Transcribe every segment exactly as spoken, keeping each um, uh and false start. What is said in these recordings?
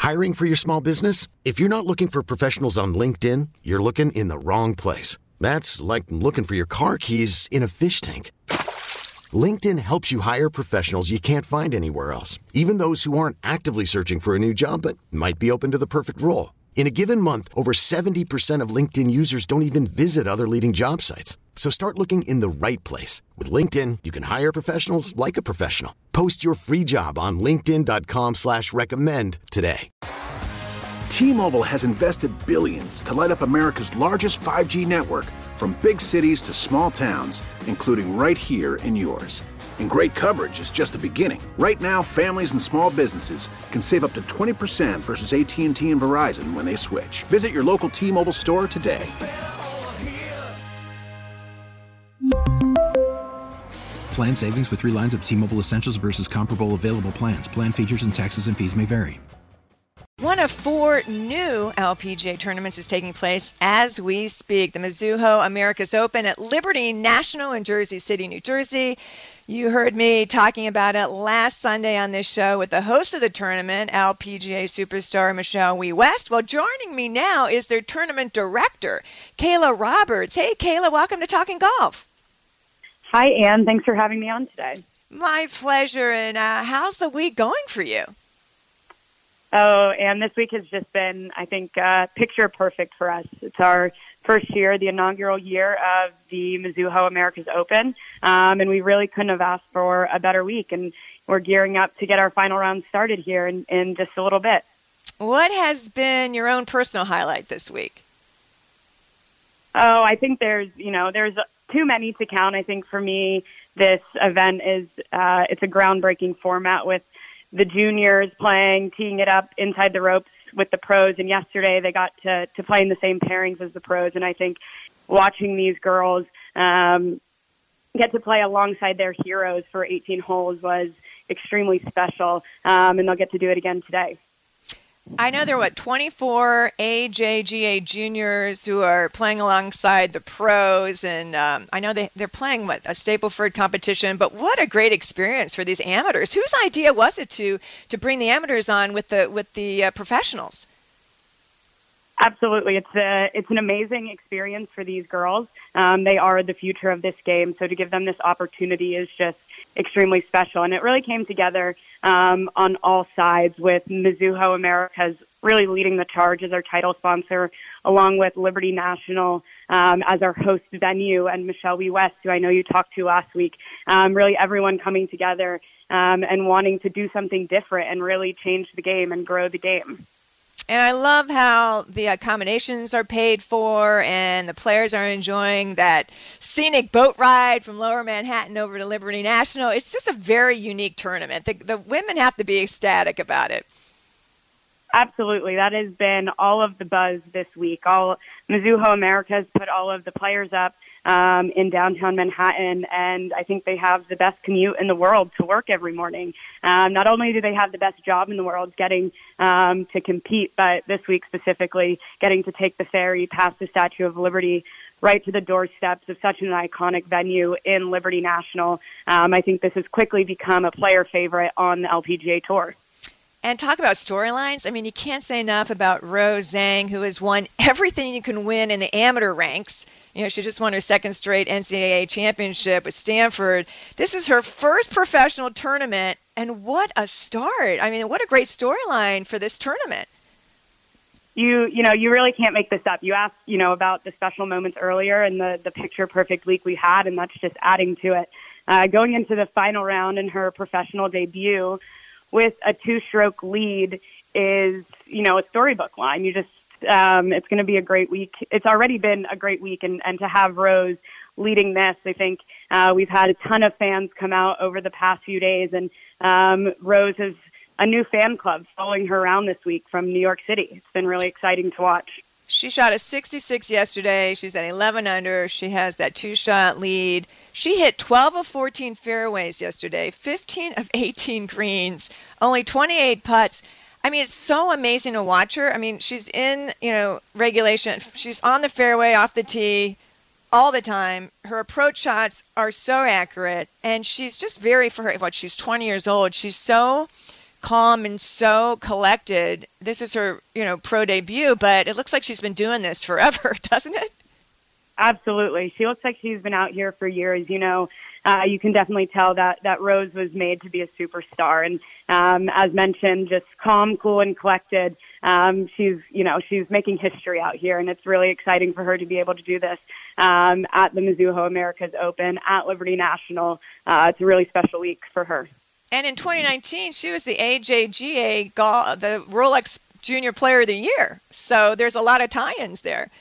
Hiring for your small business? If you're not looking for professionals on LinkedIn, you're looking in the wrong place. That's like looking for your car keys in a fish tank. LinkedIn helps you hire professionals you can't find anywhere else, even those who aren't actively searching for a new job but might be open to the perfect role. In a given month, over seventy percent of LinkedIn users don't even visit other leading job sites. So start looking in the right place. With LinkedIn, you can hire professionals like a professional. Post your free job on linkedin dot com slash recommend today. T-Mobile has invested billions to light up America's largest five G network, from big cities to small towns, including right here in yours. And great coverage is just the beginning. Right now, families and small businesses can save up to twenty percent versus A T and T and Verizon when they switch. Visit your local T-Mobile store today. Plan savings with three lines of T-Mobile Essentials versus comparable available plans. Plan features and taxes and fees may vary. One of four new L P G A tournaments is taking place as we speak. The Mizuho America's Open at Liberty National in Jersey City, New Jersey. You heard me talking about it last Sunday on this show with the host of the tournament, L P G A superstar Michelle Wie West. Well, joining me now is their tournament director, Kayla Roberts. Hey, Kayla, welcome to Talking Golf. Hi, Ann. Thanks for having me on today. My pleasure. And uh, how's the week going for you? Oh, and this week has just been, I think, uh, picture perfect for us. It's our first year, the inaugural year of the Mizuho America's Open, um, and we really couldn't have asked for a better week. And we're gearing up to get our final round started here in, in just a little bit. What has been your own personal highlight this week? Oh, I think there's, you know, there's too many to count. I think for me, this event is, uh, it's a groundbreaking format with the juniors playing, teeing it up inside the ropes with the pros. And yesterday they got to, to play in the same pairings as the pros. And I think watching these girls um, get to play alongside their heroes for eighteen holes was extremely special. Um, and they'll get to do it again today. I know there are, what, twenty-four A J G A juniors who are playing alongside the pros, and um, I know they, they're playing, what, a Stableford competition, but what a great experience for these amateurs. Whose idea was it to to bring the amateurs on with the with the uh, professionals? Absolutely. It's a, it's an amazing experience for these girls. Um, they are the future of this game, so to give them this opportunity is just extremely special. And it really came together um, on all sides, with Mizuho Americas really leading the charge as our title sponsor, along with Liberty National um, as our host venue, and Michelle Wie West, who I know you talked to last week. Um, really everyone coming together um, and wanting to do something different and really change the game and grow the game. And I love how the accommodations are paid for and the players are enjoying that scenic boat ride from Lower Manhattan over to Liberty National. It's just a very unique tournament. The, the women have to be ecstatic about it. Absolutely. That has been all of the buzz this week. All Mizuho America has put all of the players up um, in downtown Manhattan, and I think they have the best commute in the world to work every morning. Um, not only do they have the best job in the world getting um, to compete, but this week specifically getting to take the ferry past the Statue of Liberty right to the doorsteps of such an iconic venue in Liberty National. Um, I think this has quickly become a player favorite on the L P G A Tour. And talk about storylines. I mean, you can't say enough about Rose Zhang, who has won everything you can win in the amateur ranks. You know, she just won her second straight N C double A championship with Stanford. This is her first professional tournament, and what a start. I mean, what a great storyline for this tournament. You, you know, you really can't make this up. You asked, you know, about the special moments earlier and the, the picture-perfect week we had, and that's just adding to it. Uh, going into the final round in her professional debut with a two-stroke lead is, you know, a storybook line. You just, um, it's going to be a great week. It's already been a great week, and, and to have Rose leading this, I think uh, we've had a ton of fans come out over the past few days, and um, Rose has a new fan club following her around this week from New York City. It's been really exciting to watch. She shot a sixty-six yesterday. She's at eleven under. She has that two-shot lead. She hit twelve of fourteen fairways yesterday, fifteen of eighteen greens, only twenty-eight putts. I mean, it's so amazing to watch her. I mean, she's in, you know, regulation. She's on the fairway, off the tee, all the time. Her approach shots are so accurate, and she's just very, for her, what, she's twenty years old. She's so calm and so collected. This is her, you know, pro debut, but it looks like she's been doing this forever, doesn't it? Absolutely. She looks like she's been out here for years. You know, uh, you can definitely tell that, that Rose was made to be a superstar. And um, as mentioned, just calm, cool, and collected. Um, she's, you know, she's making history out here, and it's really exciting for her to be able to do this um, at the Mizuho Americas Open at Liberty National. Uh, it's a really special week for her. And in twenty nineteen, she was the A J G A, the Rolex Junior Player of the Year. So there's a lot of tie-ins there.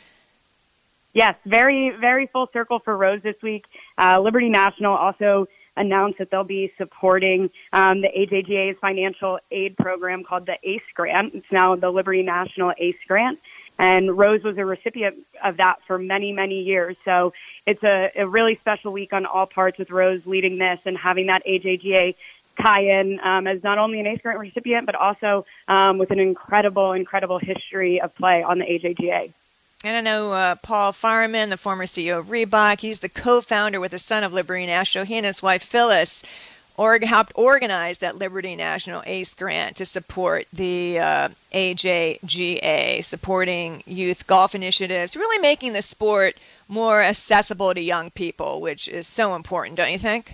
Yes, very, very full circle for Rose this week. Uh, Liberty National also announced that they'll be supporting um, the A J G A's financial aid program called the ACE Grant. It's now the Liberty National ACE Grant. And Rose was a recipient of that for many, many years. So it's a, a really special week on all parts with Rose leading this and having that A J G A tie-in um, as not only an ACE Grant recipient, but also um, with an incredible, incredible history of play on the A J G A. And I know uh, Paul Fireman, the former C E O of Reebok, he's the co-founder with the son of Liberty National. He and his wife Phyllis org- helped organize that Liberty National ACE Grant to support the uh, A J G A, supporting youth golf initiatives, really making the sport more accessible to young people, which is so important, don't you think?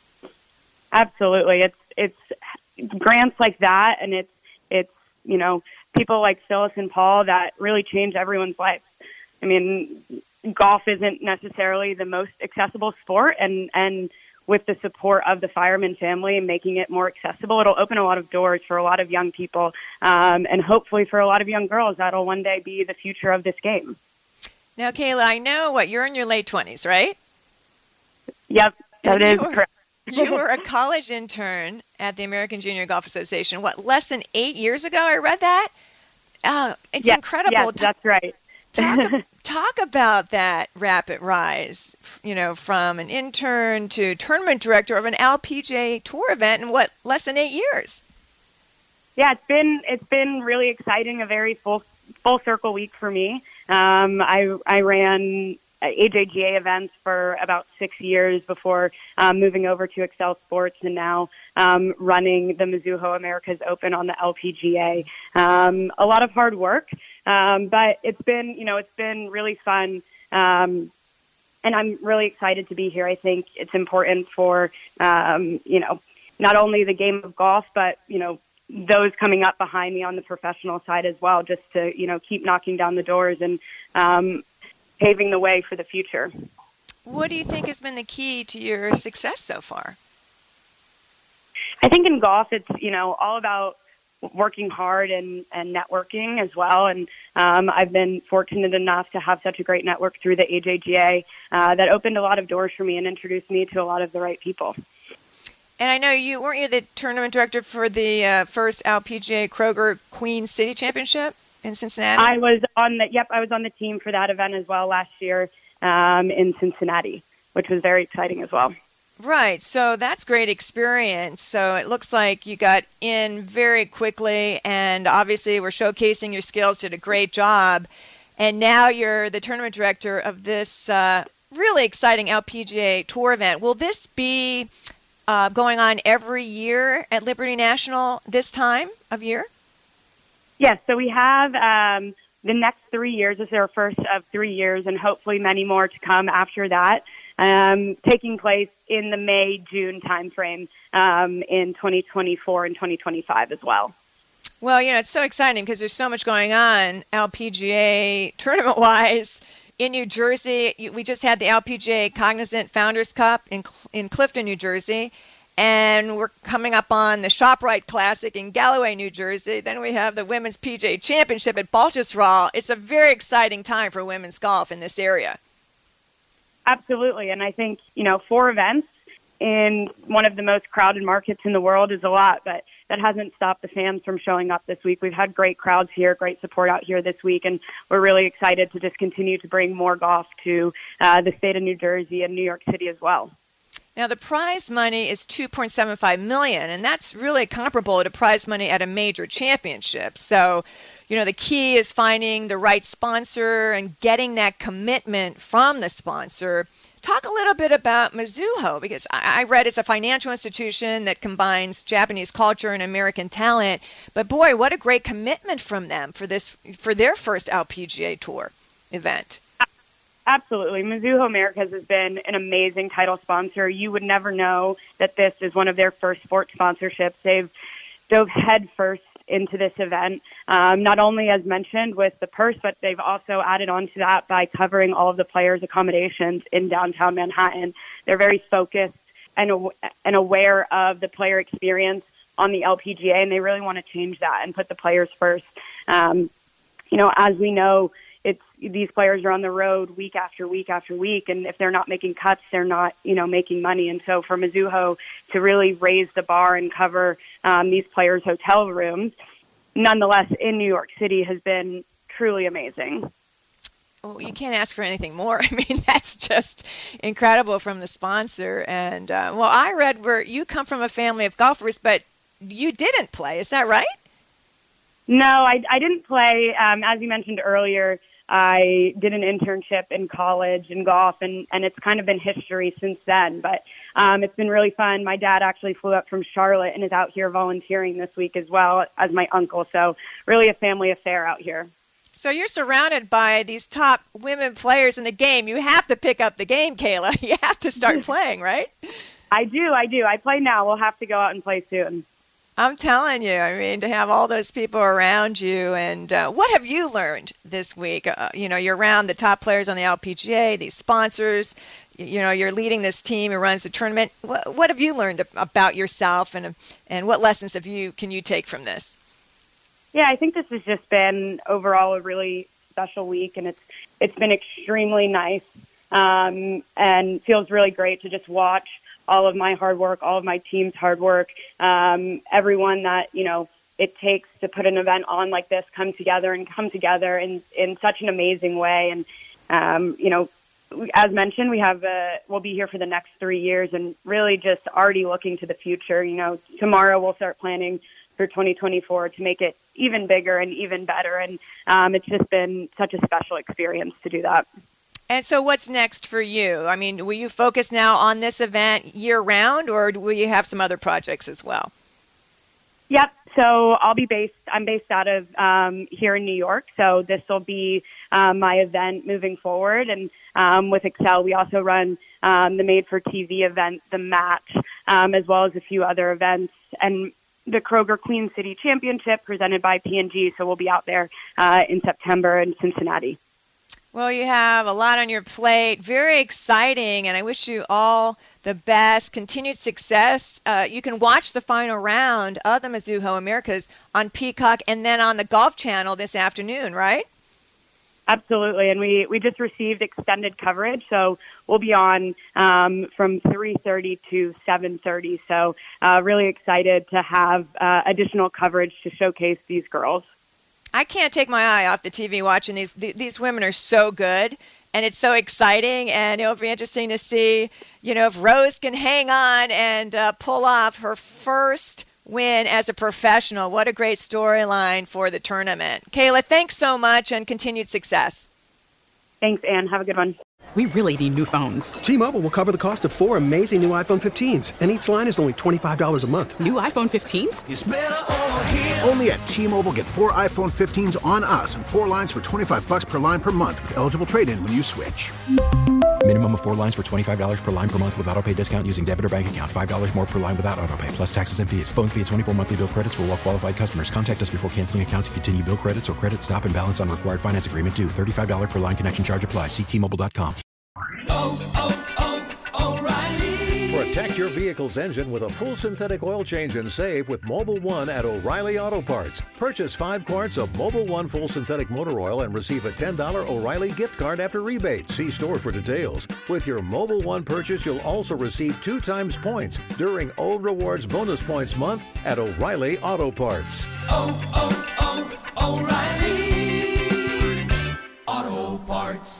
Absolutely. It's it's grants like that, and it's it's you know people like Phyllis and Paul that really change everyone's life. I mean, golf isn't necessarily the most accessible sport, and, and with the support of the Fireman family and making it more accessible, it'll open a lot of doors for a lot of young people, um, and hopefully for a lot of young girls that'll one day be the future of this game. Now, Kayla, I know what you're in your late twenties, right? Yep, that is were, correct. You were a college intern at the American Junior Golf Association, what, less than eight years ago? I read that. Oh, it's yes, incredible. Yes, that's right. Talk, talk about that rapid rise, you know, from an intern to tournament director of an L P G A Tour event in what, less than eight years? Yeah, it's been it's been really exciting. A very full full circle week for me. Um, I I ran A J G A events for about six years before um, moving over to Excel Sports, and now um, running the Mizuho Americas Open on the L P G A. Um, a lot of hard work. Um, but it's been, you know, it's been really fun. Um, and I'm really excited to be here. I think it's important for, um, you know, not only the game of golf, but, you know, those coming up behind me on the professional side as well, just to, you know, keep knocking down the doors and um, paving the way for the future. What do you think has been the key to your success so far? I think in golf, it's, you know, all about working hard and, and networking as well. And um, I've been fortunate enough to have such a great network through the A J G A uh, that opened a lot of doors for me and introduced me to a lot of the right people. And I know you, weren't you the tournament director for the uh, first L P G A Kroger Queen City Championship in Cincinnati? I was on the, yep, I was on the team for that event as well last year um, in Cincinnati, which was very exciting as well. Right. So that's great experience. So it looks like you got in very quickly, and obviously we're showcasing your skills, did a great job. And now you're the tournament director of this uh, really exciting L P G A Tour event. Will this be uh, going on every year at Liberty National this time of year? Yes. So we have um, the next three years. This is our first of three years, and hopefully many more to come after that. Um, taking place in the May June timeframe um, in twenty twenty-four and twenty twenty-five as well. Well, you know, it's so exciting because there's so much going on L P G A tournament-wise in New Jersey. We just had the L P G A Cognizant Founders Cup in in Clifton, New Jersey, and we're coming up on the ShopRite Classic in Galloway, New Jersey. Then we have the Women's P G A Championship at Baltusrol. It's a very exciting time for women's golf in this area. Absolutely. And I think, you know, four events in one of the most crowded markets in the world is a lot, but that hasn't stopped the fans from showing up this week. We've had great crowds here, great support out here this week, and we're really excited to just continue to bring more golf to uh, the state of New Jersey and New York City as well. Now, the prize money is two point seven five million dollars, and that's really comparable to prize money at a major championship. So, you know, the key is finding the right sponsor and getting that commitment from the sponsor Talk a little bit about Mizuho, because I, I read it's a financial institution that combines Japanese culture and American talent. But boy, what a great commitment from them for this for their first L P G A Tour event. Absolutely. Mizuho Americas has been an amazing title sponsor. You would never know that this is one of their first sports sponsorships. They've dove headfirst into this event, um, not only as mentioned with the purse, but they've also added on to that by covering all of the players' accommodations in downtown Manhattan. They're very focused and, and aware of the player experience on the L P G A, and they really want to change that and put the players first. Um, you know, as we know, it's these players are on the road week after week after week, and if they're not making cuts, they're not, you know, making money. And so for Mizuho to really raise the bar and cover um, these players' hotel rooms, nonetheless, in New York City, has been truly amazing. Well, you can't ask for anything more. I mean, that's just incredible from the sponsor. And, uh, well, I read where you come from a family of golfers, but you didn't play. Is that right? No, I, I didn't play. Um, as you mentioned earlier, I did an internship in college in golf, and, and it's kind of been history since then. But um, it's been really fun. My dad actually flew up from Charlotte and is out here volunteering this week as well as my uncle. So really a family affair out here. So you're surrounded by these top women players in the game. You have to pick up the game, Kayla. You have to start playing, right? I do. I do. I play now. We'll have to go out and play soon. I'm telling you, I mean, to have all those people around you. And uh, what have you learned this week? Uh, you know, you're around the top players on the L P G A, these sponsors. You, you know, you're leading this team who runs the tournament. What, what have you learned about yourself, and and what lessons have you can you take from this? Yeah, I think this has just been overall a really special week, and it's it's been extremely nice um, and feels really great to just watch all of my hard work, all of my team's hard work, um, everyone that, you know, it takes to put an event on like this come together and come together in, in such an amazing way. And, um, you know, as mentioned, we have, uh, we'll be here for the next three years and really just already looking to the future. You know, tomorrow we'll start planning for twenty twenty-four to make it even bigger and even better. And um, it's just been such a special experience to do that. And so what's next for you? I mean, will you focus now on this event year-round, or will you have some other projects as well? Yep. So I'll be based, I'm based out of um, here in New York. So this will be um, my event moving forward. And um, with Excel, we also run um, the Made for T V event, The Match, um, as well as a few other events. And the Kroger Queen City Championship presented by P and G. So we'll be out there uh, in September in Cincinnati. Well, you have a lot on your plate. Very exciting, and I wish you all the best, continued success. Uh, you can watch the final round of the Mizuho Americas on Peacock and then on the Golf Channel this afternoon, right? Absolutely, and we, we just received extended coverage, so we'll be on um, from three thirty to seven thirty. So uh, really excited to have uh, additional coverage to showcase these girls. I can't take my eye off the T V watching these. These women are so good, and it's so exciting, and it'll be interesting to see, you know, if Rose can hang on and uh, pull off her first win as a professional. What a great storyline for the tournament. Kayla, thanks so much, and continued success. Thanks, Ann. Have a good one. We really need new phones. T-Mobile will cover the cost of four amazing new iPhone fifteens, and each line is only twenty-five dollars a month. New iPhone fifteens? It's better over here. Only at T-Mobile, get four iPhone fifteens on us and four lines for twenty-five dollars per line per month with eligible trade-in when you switch. Minimum of four lines for twenty-five dollars per line per month with autopay discount using debit or bank account. five dollars more per line without autopay, plus taxes and fees. Phone fee at twenty-four monthly bill credits for well-qualified customers. Contact us before canceling account to continue bill credits or credit stop and balance on required finance agreement due. thirty-five dollars per line connection charge applies. See T Mobile dot com. Oh, oh, oh, O'Reilly. Protect your vehicle's engine with a full synthetic oil change and save with Mobil one at O'Reilly Auto Parts. Purchase five quarts of Mobil one full synthetic motor oil and receive a ten dollars O'Reilly gift card after rebate. See store for details. With your Mobil one purchase, you'll also receive two times points during O Rewards Bonus Points Month at O'Reilly Auto Parts. Oh, oh, oh, O'Reilly Auto Parts.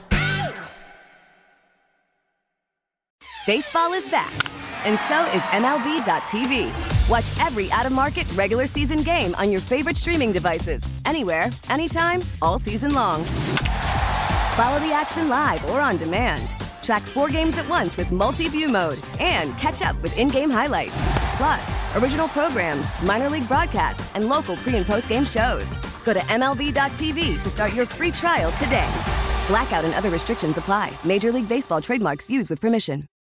Baseball is back, and so is M L B dot T V. Watch every out-of-market regular season game on your favorite streaming devices, anywhere, anytime, all season long. Follow the action live or on demand. Track four games at once with multi-view mode and catch up with in-game highlights. Plus, original programs, minor league broadcasts, and local pre- and post-game shows. Go to M L B dot T V to start your free trial today. Blackout and other restrictions apply. Major League Baseball trademarks used with permission.